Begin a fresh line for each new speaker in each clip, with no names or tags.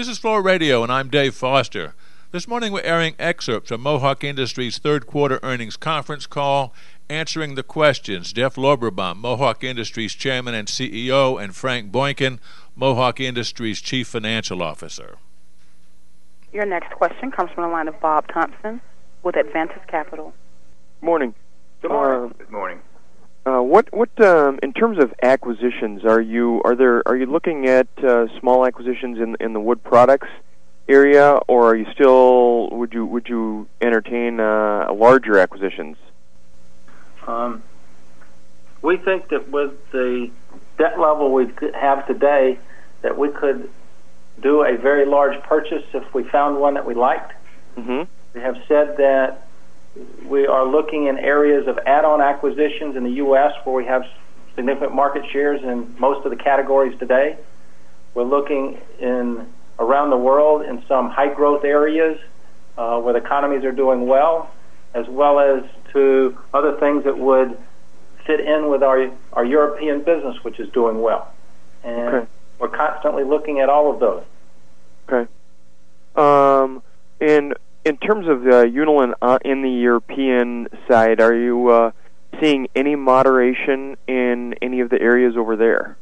This is Floor Radio, and I'm Dave Foster. This morning we're airing excerpts from Mohawk Industries' third quarter earnings conference call, answering the questions. Jeff Lorberbaum, Mohawk Industries Chairman and CEO, and Frank Boykin, Mohawk Industries Chief Financial Officer.
Your next question comes from the line of Bob Thompson with Advantage Capital.
Morning.
Good morning. Good morning.
What in terms of acquisitions, are you looking at small acquisitions in the wood products area, or are you still would you entertain larger acquisitions?
We think that with the debt level we have today, that we could do a very large purchase if we found one that we liked.
Mm-hmm.
We have said that we are looking in areas of add-on acquisitions in the U.S. where we have significant market shares in most of the categories today. We're looking around the world in some high-growth areas where the economies are doing well as to other things that would fit in with our European business, which is doing well. And
okay.
We're constantly looking at all of those.
Okay. And in terms of Unilin in the European side, are you seeing any moderation in any of the areas over there?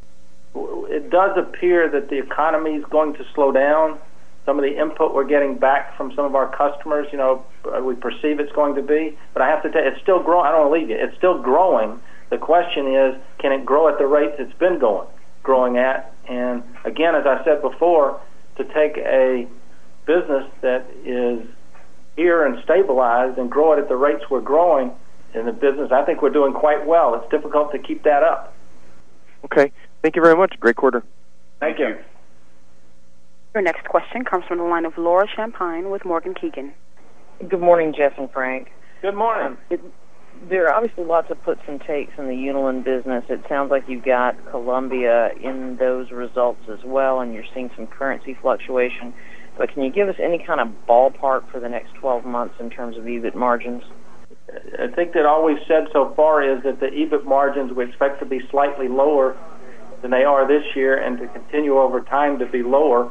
It does appear that the economy is going to slow down. Some of the input we're getting back from some of our customers, we perceive it's going to be. But I have to tell you, it's still growing. I don't want to leave you. It's still growing. The question is, can it grow at the rates it's been growing at? And again, as I said before, to take a business that is here and stabilized and grow it at the rates we're growing in the business, I think we're doing quite well. It's difficult to keep that up.
Okay. Thank you very much. Great quarter.
Thank you.
Your next question comes from the line of Laura Champagne with Morgan Keegan.
Good morning, Jeff and Frank.
Good morning.
There are obviously lots of puts and takes in the Unilin business. It sounds like you've got Colombia in those results as well, and you're seeing some currency fluctuation. But can you give us any kind of ballpark for the next 12 months in terms of EBIT margins?
I think that all we've said so far is that the EBIT margins we expect to be slightly lower than they are this year and to continue over time to be lower,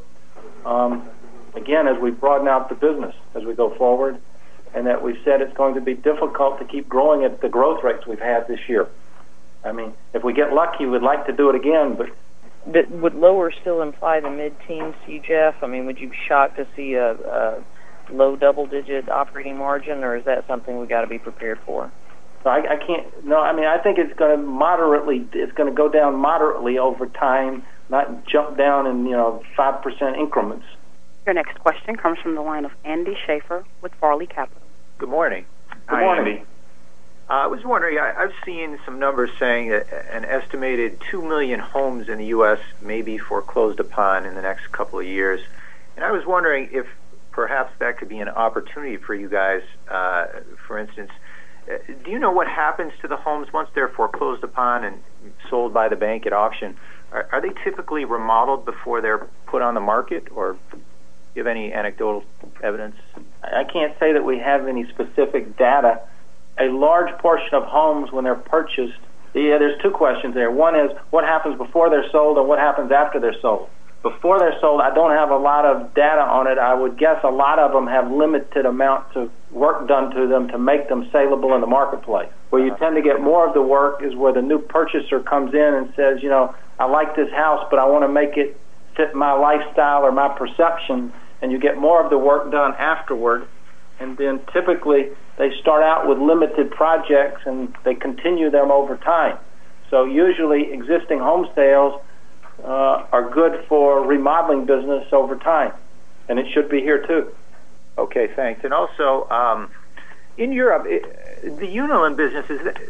again, as we broaden out the business as we go forward, and that we've said it's going to be difficult to keep growing at the growth rates we've had this year. I mean, if we get lucky, we'd like to do it again, but
would lower still imply the mid-teens to you, Jeff? I mean, would you be shocked to see a low double-digit operating margin, or is that something we got to be prepared for?
So I can't. No, I mean, I think it's going to It's going to go down moderately over time, not jump down in 5% increments.
Your next question comes from the line of Andy Schaefer with Farley Capital.
Good morning.
Good morning.
Andy. I was wondering, I've seen some numbers saying that an estimated 2 million homes in the U.S. may be foreclosed upon in the next couple of years. And I was wondering if perhaps that could be an opportunity for you guys. For instance, do you know what happens to the homes once they're foreclosed upon and sold by the bank at auction? Are they typically remodeled before they're put on the market, or do you have any anecdotal evidence?
I can't say that we have any specific data. A large portion of homes, when they're purchased, there's two questions there. One is, what happens before they're sold and what happens after they're sold? Before they're sold, I don't have a lot of data on it. I would guess a lot of them have limited amounts of work done to them to make them saleable in the marketplace. Where you tend to get more of the work is where the new purchaser comes in and says, I like this house, but I want to make it fit my lifestyle or my perception, and you get more of the work done afterward. And then typically they start out with limited projects and they continue them over time. So usually existing home sales are good for remodeling business over time, and it should be here too.
Okay, thanks. And also, in Europe, the Unilin business,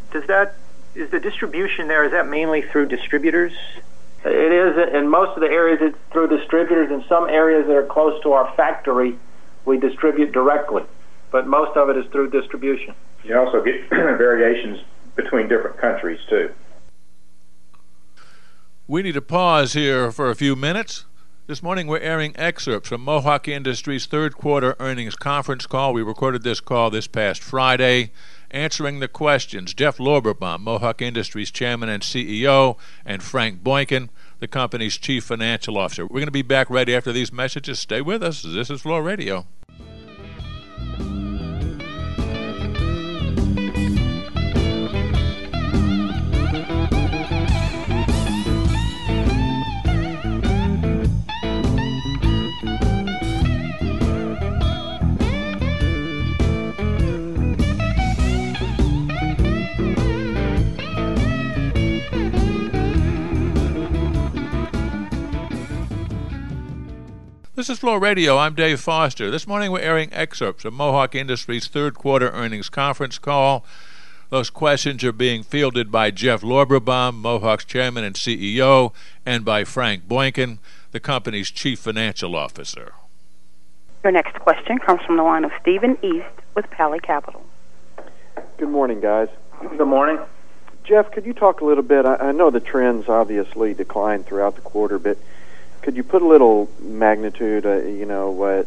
is the distribution there, is that mainly through distributors?
It is. In most of the areas, it's through distributors. In some areas that are close to our factory, we distribute directly, but most of it is through distribution.
You also get variations between different countries, too.
We need to pause here for a few minutes. This morning we're airing excerpts from Mohawk Industries' third quarter earnings conference call. We recorded this call this past Friday. Answering the questions, Jeff Lorberbaum, Mohawk Industries Chairman and CEO, and Frank Boykin, the company's Chief Financial Officer. We're going to be back right after these messages. Stay with us. This is Floor Radio. This is Floor Radio. I'm Dave Foster. This morning we're airing excerpts of Mohawk Industries' third quarter earnings conference call. Those questions are being fielded by Jeff Lorberbaum, Mohawk's chairman and CEO, and by Frank Boykin, the company's chief financial officer.
Your next question comes from the line of Stephen East with Pally Capital.
Good morning, guys.
Good morning.
Jeff, could you talk a little bit? I know the trends obviously declined throughout the quarter, but could you put a little magnitude, what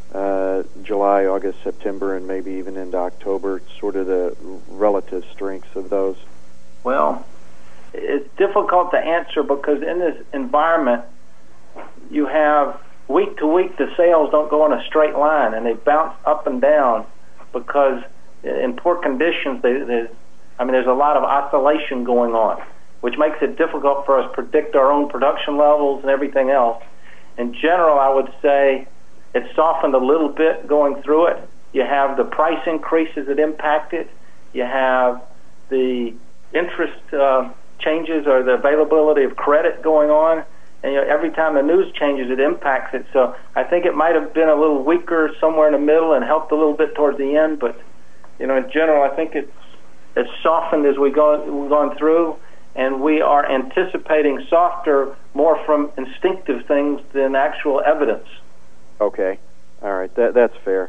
July, August, September, and maybe even into October, sort of the relative strengths of those?
Well, it's difficult to answer because in this environment, you have week to week the sales don't go in a straight line, and they bounce up and down because in poor conditions, there's a lot of oscillation going on, which makes it difficult for us to predict our own production levels and everything else. In general, I would say it's softened a little bit going through it. You have the price increases that impact it. You have the interest changes or the availability of credit going on. And every time the news changes, it impacts it. So I think it might have been a little weaker somewhere in the middle and helped a little bit towards the end. But, in general, I think it's softened as we've gone through. And we are anticipating softer, more from instinctive things than actual evidence.
Okay, all right, that's fair.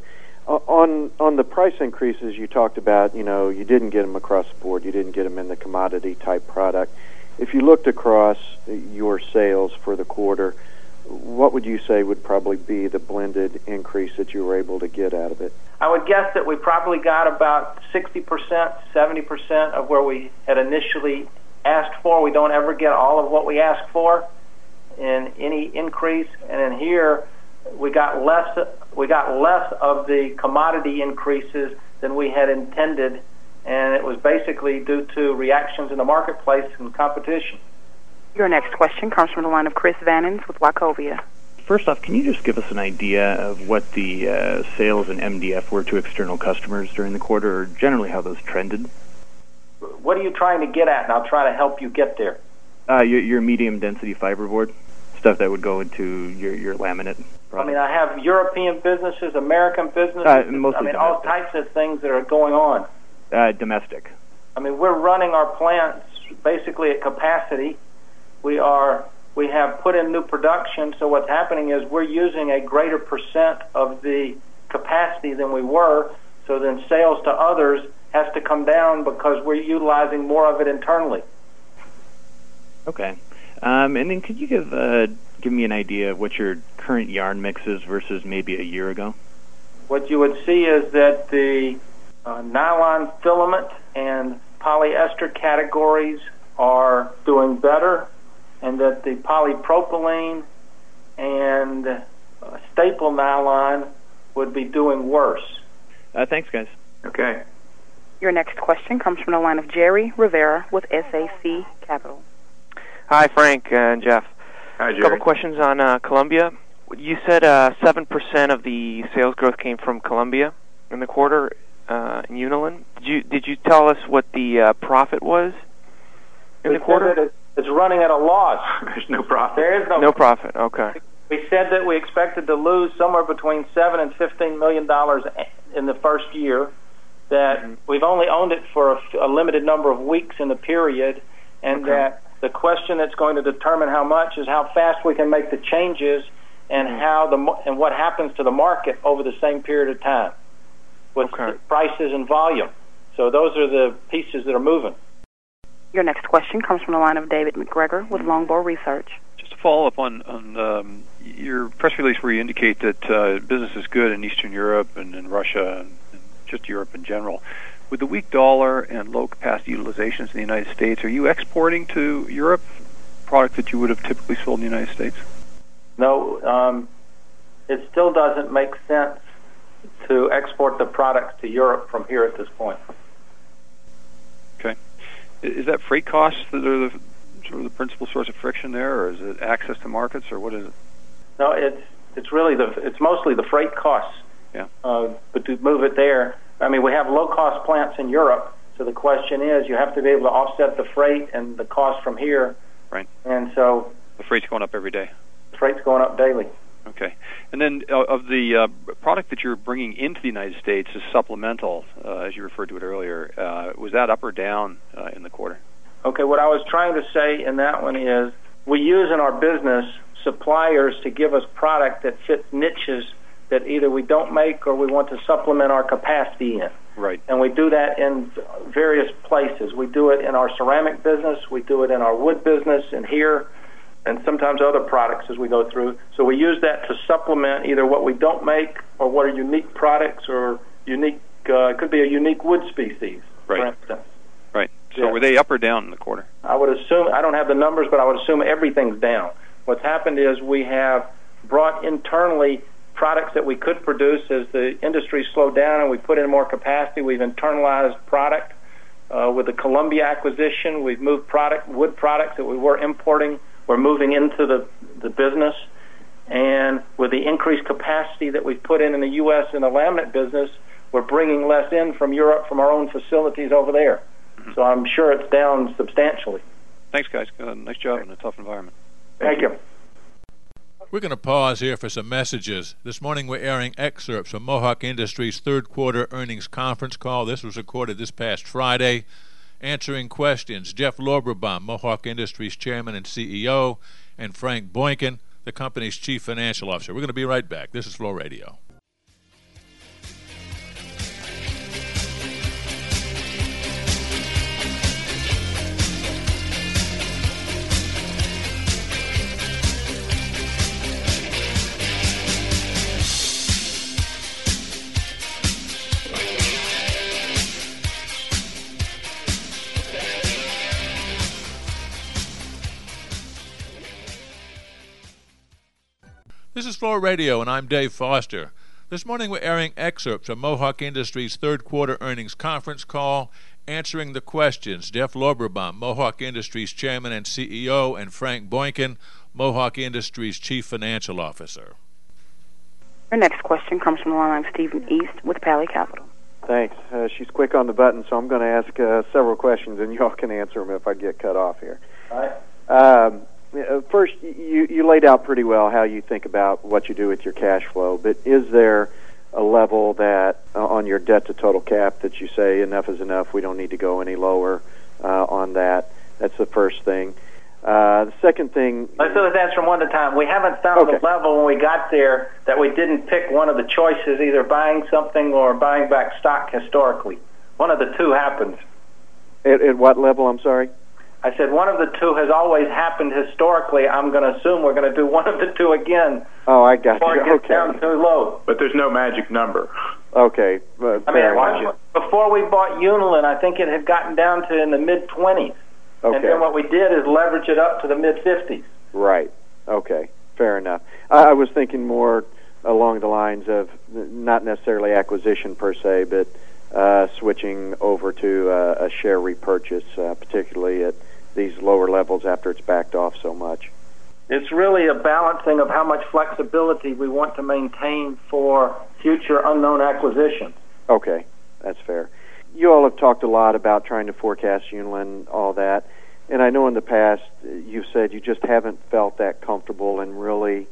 On the price increases you talked about, you didn't get them across the board. You didn't get them in the commodity type product. If you looked across your sales for the quarter, what would you say would probably be the blended increase that you were able to get out of it?
I would guess that we probably got about 60%, 70% of where we had initially asked for. We don't ever get all of what we ask for in any increase, and in here we got less of the commodity increases than we had intended, and it was basically due to reactions in the marketplace and competition.
Your next question comes from the line of Chris Vannins with Wachovia.
First off, can you just give us an idea of what the sales in MDF were to external customers during the quarter, or generally how those trended?
What are you trying to get at? And I'll try to help you get there.
Your medium density fiberboard, stuff that would go into your laminate product.
I have European businesses, American businesses.
Mostly
all types of things that are going on.
Domestic.
We're running our plants basically at capacity. We have put in new production, so what's happening is we're using a greater percent of the capacity than we were, so then sales to others has to come down because we're utilizing more of it internally.
Okay. And then could you give me an idea of what your current yarn mix is versus maybe a year ago?
What you would see is that the nylon filament and polyester categories are doing better, and that the polypropylene and staple nylon would be doing worse.
Thanks, guys.
Okay.
Your next question comes from the line of Jerry Rivera with SAC Capital.
Hi, Frank and Jeff.
Hi, Jerry.
A couple questions on Columbia. You said 7% of the sales growth came from Columbia in the quarter in Unilin. Did you tell us what the profit was in the quarter?
It's running at a loss.
There's no profit.
There is
no profit. Okay.
We said that we expected to lose somewhere between $7 and $15 million in the first year. That we've only owned it for a limited number of weeks in the period, and that the question that's going to determine how much is how fast we can make the changes and and what happens to the market over the same period of time with prices and volume. So those are the pieces that are moving.
Your next question comes from the line of David McGregor with Longbow Research.
Just to follow up on your press release where you indicate that business is good in Eastern Europe and in Russia and just Europe in general. With the weak dollar and low capacity utilizations in the United States, are you exporting to Europe product that you would have typically sold in the United States?
No, it still doesn't make sense to export the products to Europe from here at this point.
Okay. Is that freight costs that are the principal source of friction there, or is it access to markets, or what is it?
No, it's mostly the freight costs.
Yeah.
But to move it there, I mean, we have low-cost plants in Europe, so the question is, you have to be able to offset the freight and the cost from here.
Right.
And so
the freight's going up every day.
The freight's going up daily.
Okay. And then of the product that you're bringing into the United States is supplemental, as you referred to it earlier. Was that up or down in the quarter?
Okay, what I was trying to say in that one is we use in our business suppliers to give us product that fits niches that either we don't make or we want to supplement our capacity in.
Right.
And we do that in various places. We do it in our ceramic business, we do it in our wood business, and here, and sometimes other products as we go through. So we use that to supplement either what we don't make or what are unique products or unique, it could be a unique wood species,
right,
for instance.
Right. So were they up or down in the quarter?
I would assume, I don't have the numbers, but I would assume everything's down. What's happened is we have brought internally products that we could produce as the industry slowed down and we put in more capacity. We've internalized product. With the Columbia acquisition, we've moved wood products that we were importing. We're moving into the business. And with the increased capacity that we've put in the U.S. in the laminate business, we're bringing less in from Europe from our own facilities over there. Mm-hmm. So I'm sure it's down substantially.
Thanks, guys. Nice job in a tough environment.
Thank you.
We're going to pause here for some messages. This morning we're airing excerpts from Mohawk Industries' third quarter earnings conference call. This was recorded this past Friday. Answering questions, Jeff Lorberbaum, Mohawk Industries Chairman and CEO, and Frank Boykin, the company's Chief Financial Officer. We're going to be right back. This is Flow Radio. This is Flow Radio, and I'm Dave Foster. This morning we're airing excerpts from Mohawk Industries' third quarter earnings conference call. Answering the questions, Jeff Lorberbaum, Mohawk Industries Chairman and CEO, and Frank Boykin, Mohawk Industries Chief Financial Officer.
Your next question comes from the line of Stephen East with Pally Capital.
Thanks. She's quick on the button, so I'm going to ask several questions, and y'all can answer them if I get cut off here.
All right.
First, you laid out pretty well how you think about what you do with your cash flow, but is there a level that on your debt to total cap that you say enough is enough, we don't need to go any lower on that? That's the first thing. The second thing...
Let's answer them one at a time. We haven't found the level when we got there that we didn't pick one of the choices, either buying something or buying back stock historically. One of the two happens.
At what level, I'm sorry?
I said one of the two has always happened historically. I'm going to assume we're going to do one of the two again.
Oh, I got
before
you.
It gets down too low.
But there's no magic number.
Okay.
Before we bought Unilin, I think it had gotten down to in the mid-20s.
Okay.
And then what we did is leverage it up to the mid-50s.
Right. Okay. Fair enough. I was thinking more along the lines of not necessarily acquisition per se, but switching over to a share repurchase, particularly at these lower levels after it's backed off so much.
It's really a balancing of how much flexibility we want to maintain for future unknown acquisitions.
Okay, that's fair. You all have talked a lot about trying to forecast Unilin, all that, and I know in the past you've said you just haven't felt that comfortable in really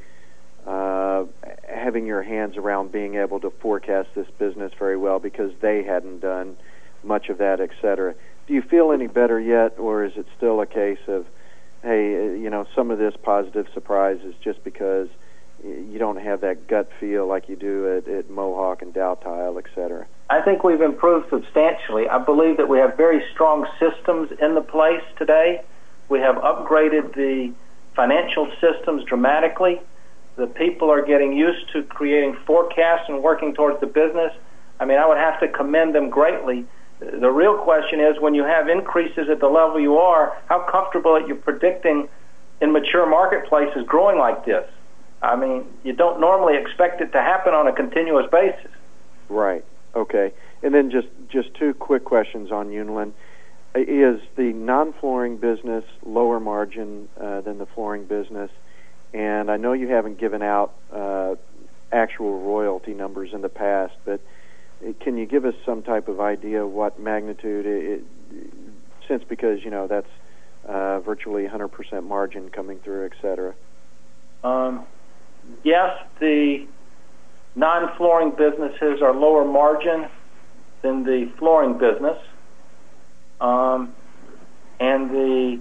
having your hands around being able to forecast this business very well because they hadn't done much of that, etc. Do you feel any better yet, or is it still a case of, hey, some of this positive surprise is just because you don't have that gut feel like you do at Mohawk and Dowtile, etc.?
I think we've improved substantially. I believe that we have very strong systems in the place today. We have upgraded the financial systems dramatically. The people are getting used to creating forecasts and working towards the business. I mean, I would have to commend them greatly. The real question is, when you have increases at the level you are, how comfortable are you predicting in mature marketplaces growing like this. I mean, you don't normally expect it to happen on a continuous basis.
Right. Okay. And then just two quick questions on Unilin. Is the non-flooring business lower margin than the flooring business? And I know you haven't given out actual royalty numbers in the past, but can you give us some type of idea what magnitude since because, that's virtually 100% margin coming through, et cetera?
Yes, the non-flooring businesses are lower margin than the flooring business. And the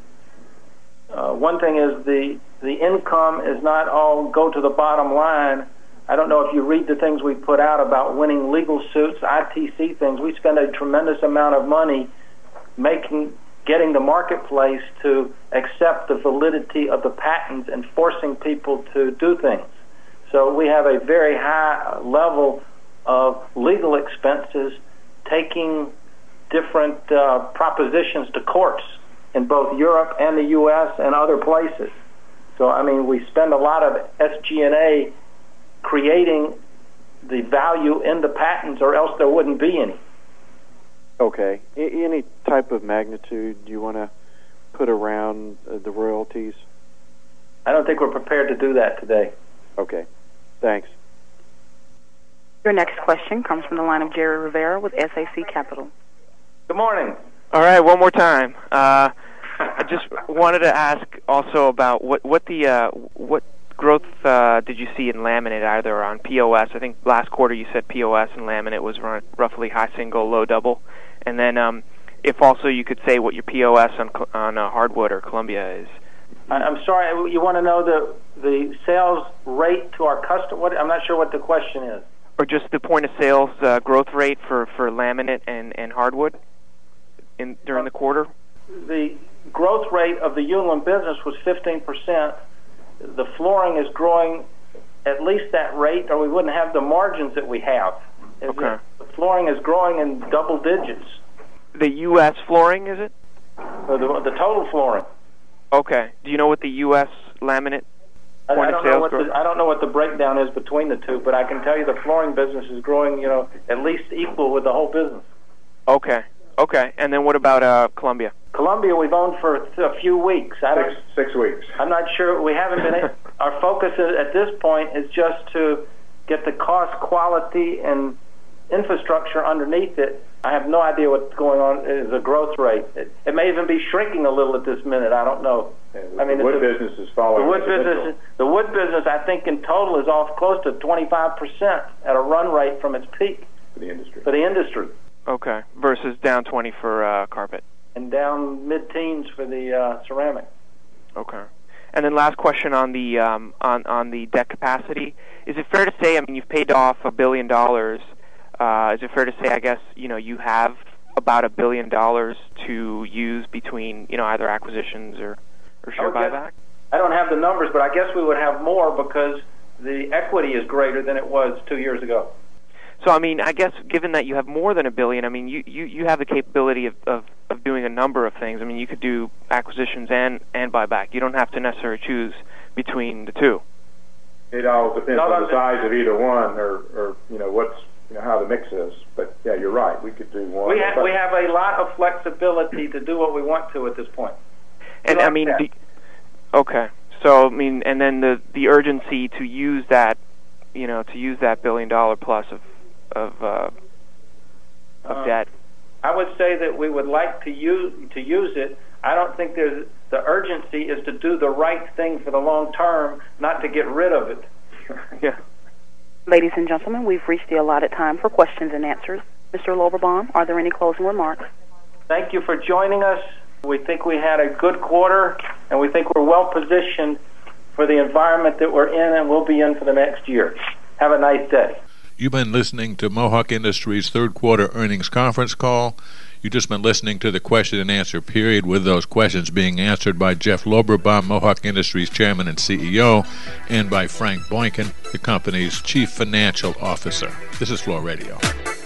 one thing is the income is not all go to the bottom line. I don't know if you read the things we put out about winning legal suits, ITC things. We spend a tremendous amount of money getting the marketplace to accept the validity of the patents and forcing people to do things. So we have a very high level of legal expenses taking different propositions to courts in both Europe and the U.S. and other places. So, I mean, we spend a lot of SG&A creating the value in the patents, or else there wouldn't be any.
Okay. Any type of magnitude you want to put around the royalties?
I don't think we're prepared to do that today.
Okay. Thanks.
Your next question comes from the line of Jerry Rivera with SAC Capital.
Good morning.
All right, one more time. I just wanted to ask also about what growth did you see in laminate, either on POS? I think last quarter you said POS and laminate was roughly high single, low double. And then if also you could say what your POS on hardwood or Columbia is.
I'm sorry, you want to know the sales rate to our customer? I'm not sure what the question is.
Or just the point of sales growth rate for laminate and hardwood during the quarter?
The growth rate of the Unilin business was 15%. The flooring is growing at least that rate, or we wouldn't have the margins that we have.
Okay.
The flooring is growing in double digits.
The U.S. flooring, is it?
The total flooring.
Okay. Do you know what the U.S. laminate point of sales growth?
I don't know what the breakdown is between the two, but I can tell you the flooring business is growing, at least equal with the whole business.
Okay. Okay. And then what about Columbia?
Columbia we've owned for a few weeks.
6 weeks.
I'm not sure. We haven't been. Our focus at this point is just to get the cost, quality, and infrastructure underneath it. I have no idea what's going on as a growth rate. It may even be shrinking a little at this minute. I don't know.
The wood business is following.
The wood business, I think, in total is off close to 25% at a run rate from its peak
for the
industry.
Okay, versus down 20 for carpet.
And down mid-teens for the ceramic.
Okay. And then last question on the on the debt capacity. Is it fair to say, I mean, you've paid off $1 billion. Is it fair to say, I guess, you have about $1 billion to use between, either acquisitions or share buyback?
I don't have the numbers, but I guess we would have more because the equity is greater than it was 2 years ago.
So, I mean, I guess given that you have more than $1 billion, I mean, you have the capability of doing a number of things. I mean, you could do acquisitions and buyback. You don't have to necessarily choose between the two.
It all depends on the size of either one, or what's how the mix is. But yeah, you're right. We could do one.
We have a lot of flexibility to do what we want to at this point.
And I mean, okay. So I mean, and then the urgency to use that, to use that $1 billion plus of debt.
I would say that we would like to use it. I don't think the urgency is to do the right thing for the long term, not to get rid of it.
Yeah.
Ladies and gentlemen, we've reached the allotted time for questions and answers. Mr. Loberbaum, are there any closing remarks?
Thank you for joining us. We think we had a good quarter, and we think we're well positioned for the environment that we're in and will be in for the next year. Have a nice day.
You've been listening to Mohawk Industries' third quarter earnings conference call. You've just been listening to the question and answer period, with those questions being answered by Jeff Loberbaum, Mohawk Industries Chairman and CEO, and by Frank Boykin, the company's Chief Financial Officer. This is Floor Radio.